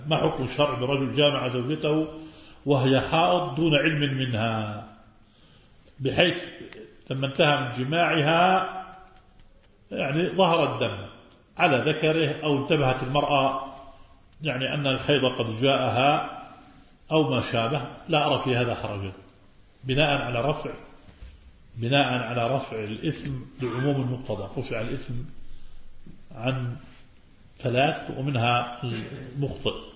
ما حكم الشرع برجل جامع زوجته وهي حائض دون علم منها، بحيث لما انتهى من جماعها يعني ظهر الدم على ذكره أو انتبهت المرأة يعني أن الحيض قد جاءها أو ما شابه، لا أرى في هذا حرجا، بناء على رفع الإثم لعموم المقتضى. رفع الإثم عن 3 ومنها المخطئ.